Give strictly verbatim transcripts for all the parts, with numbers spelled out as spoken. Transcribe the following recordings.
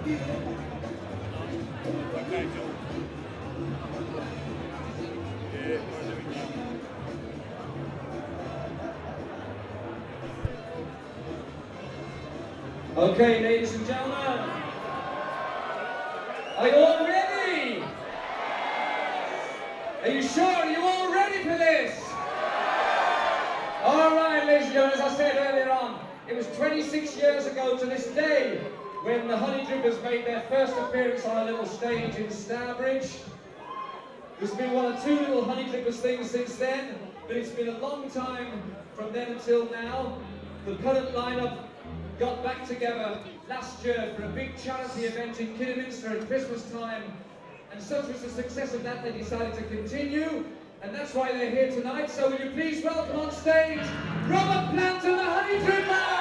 Okay, ladies and gentlemen, are you all ready? Are you sure? Are you all ready for this? All right, ladies and gentlemen, as I said earlier on, it was twenty-six years ago to this day when the Honey Drippers made their first appearance on a little stage in Stourbridge. There's been one or two little Honey Drippers things since then, but it's been a long time from then until now. The current lineup got back together last year for a big charity event in Kidderminster at Christmas time, and such was the success of that they decided to continue, and that's why they're here tonight. So will you please welcome on stage Robert Plant and the Honey Drippers!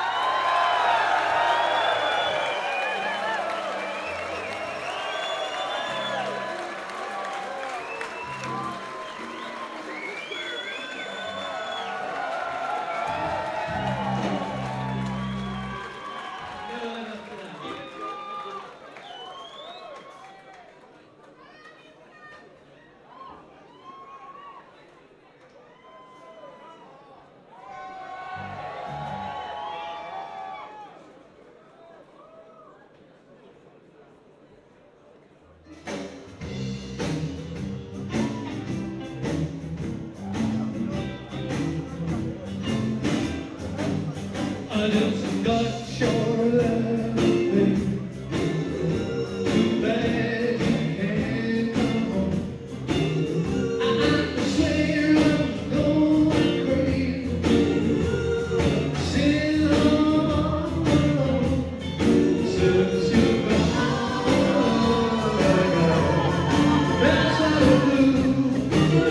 I just got your love, baby. Too bad you can't come home. I swear I'm going crazy, sitting home all alone. Since you're gone, that's how I do.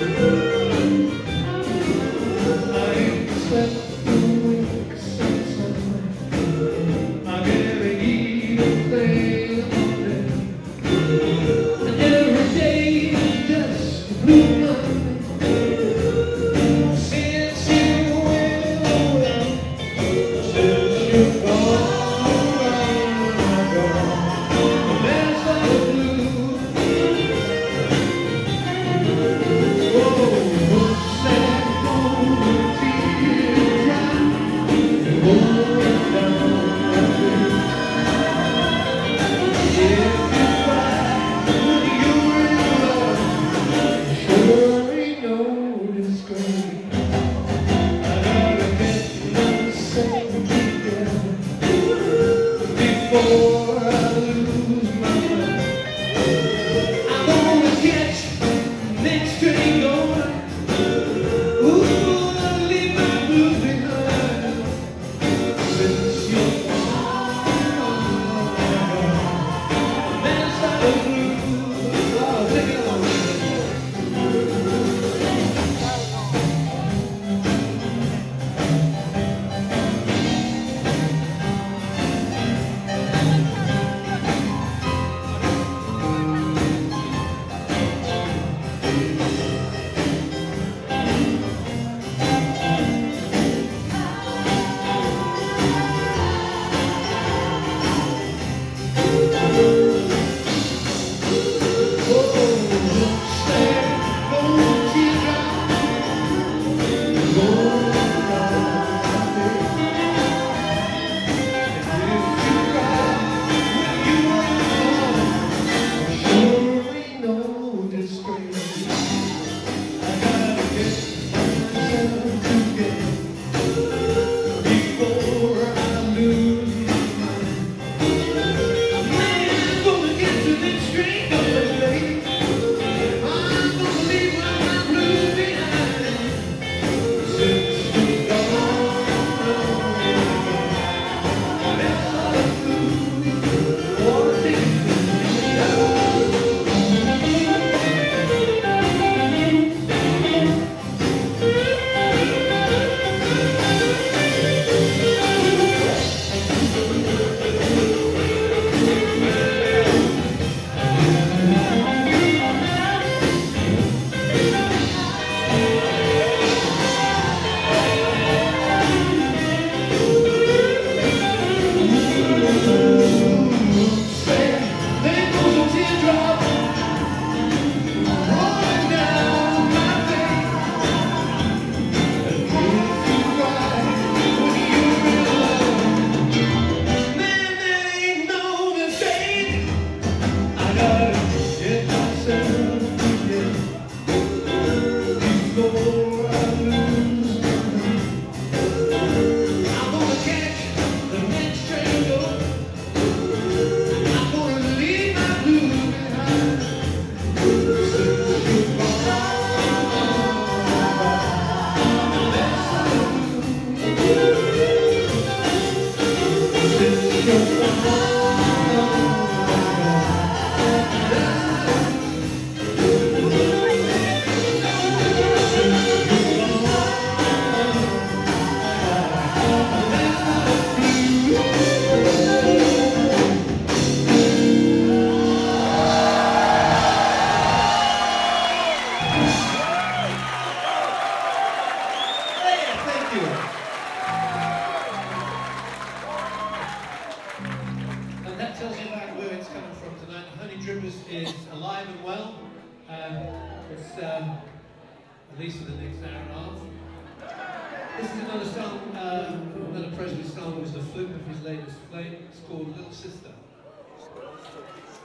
I ain't slept. Next train going, ooh. And that tells you about where it's coming from tonight. Honey Drippers is alive and well. Um, it's um, at least for the next hour and a half. This is another song, uh, another Presley song, was the flute of his latest flame. It's called Little Sister.